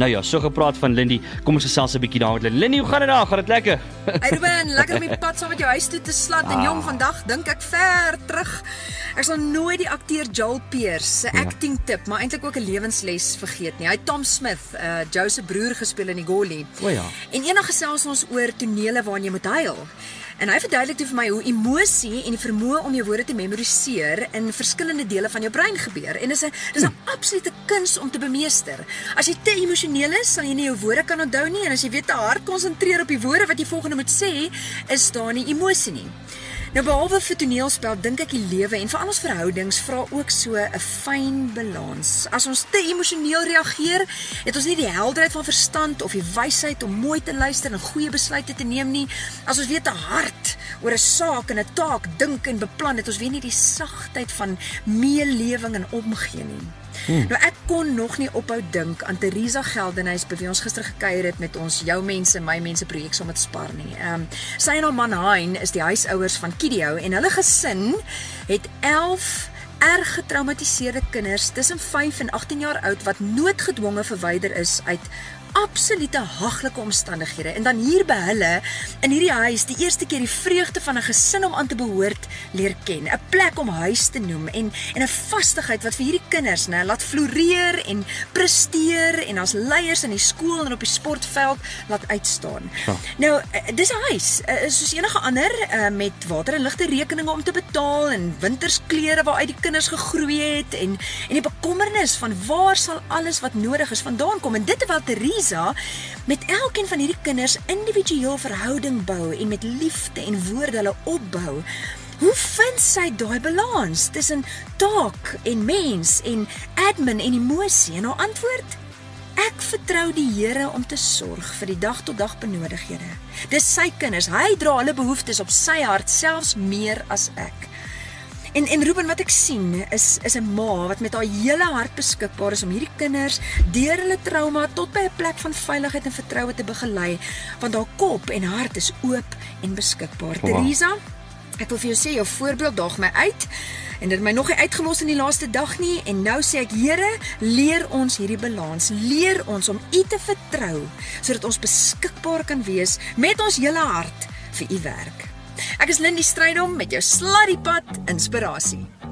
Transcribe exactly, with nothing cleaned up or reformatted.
Nou ja, so gepraat van Lindy, kom ons gesels 'n bietjie daar met Lindy. Lindy, hoe gaan dit daar? Gaan dit lekker? Hey Ruben, lekker om die pad saam met jou huis toe te slat en jong, vandag dink ek ver terug. Ek sal nooit die akteur Joel Pearce se acting tip, maar eintlik ook 'n lewensles vergeet nie. Hy het Tom Smith, uh, Joe se broer gespeel in die Goli. O ja. En eendag gesels ons oor tonele waarin jy moet huil. En hy verduidelik toe vir my hoe emosie en die vermoë om jou woorde te memoriseer in verskillende dele van jou brein gebeur. En dis 'n dis 'n absolute kuns om te bemeester. As jy te emosioneel is, sal jy nie jou woorde kan onthou nie, en as jy weet te hard konsentreer op die woorde wat jy volgende moet sê, is daar nie emosie nie. Nou behalwe vir toneelspel, dink ek die lewe en veral ons verhoudings vra ook so 'n fyn balans. As ons te emosioneel reageer, het ons nie die helderheid van verstand of die wysheid om mooi te luister en goeie besluite te neem nie. As ons weer te hard oor 'n saak en 'n taak dink en beplan, het ons weer nie die sagtheid van meelewing en omgee nie. Hmm. Nou ek kon nog nie ophou dink aan Theresa Geldenhuys, by wie ons gister gekuier het met ons Jou Mense, My Mense projek saam met Spar nie. Um, sy en haar man Hein is die huisouers van Kidio en hulle gesin het elf erg getraumatiseerde kinders tussen vyf en agttien jaar oud wat noodgedwonge verwyder is uit absolute haglike omstandighede. En dan hier by hulle in hierdie huis die eerste keer die vreugde van 'n gesin om aan te behoort leer ken, 'n plek om huis te noem en en 'n vastigheid wat vir hierdie kinders, né, laat floreer en presteer en as leiers in die skool en op die sportveld laat uitstaan. Ja. Nou, dis 'n huis, soos enige ander, met water en ligte rekeninge om te betaal en wintersklere waaruit die kinders gegroei het en en die bekommernis van waar sal alles wat nodig is vandaan kom, en dit terwyl Theresa met elkeen van hierdie kinders individueel verhouding bou en met liefde en woorde hulle opbou. Hoe vind sy daai balans tussen taak en mens en admin en emosie? En haar antwoord? Ek vertrou die Here om te sorg vir die dag tot dag benodighede. Dis sy kinders, hy dra hulle behoeftes op sy hart, selfs meer as ek. En en Ruben, wat ek sien is is 'n ma wat met haar hele hart beskikbaar is om hierdie kinders deur hulle trauma tot by 'n plek van veiligheid en vertroue te begelei, want haar kop en hart is oop en beskikbaar. Wow. Theresa, ek wil vir jou sê, jou voorbeeld daag my uit en dit het my nog nie uitgelos in die laaste dag nie, en nou sê ek, Here, leer ons hierdie balans, leer ons om U te vertrou sodat ons beskikbaar kan wees met ons hele hart vir U werk. Ek is Lindy Strydom met jou Sladdiepad inspirasie.